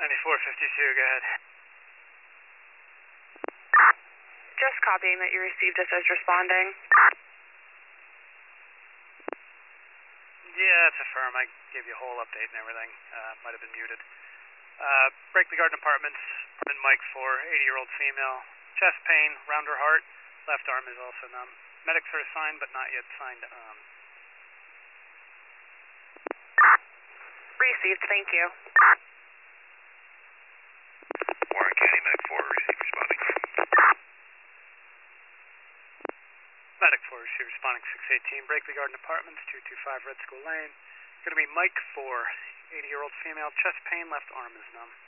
7452, go ahead. Just copying that you received us as responding. Yeah, it's affirm. I gave you a whole update and everything. Might have been muted. Break the Garden Apartments, apartment Mike 4, 80-year-old female. Chest pain, round her heart. Left arm is also numb. Medics are assigned, but not yet signed on. Received, thank you. Warren County Medic 4, receive responding. Medic 4, receive responding 618. Break the Garden Apartments, 225 Red School Lane. Going to be Mike 4, 80-year-old female. Chest pain, left arm is numb.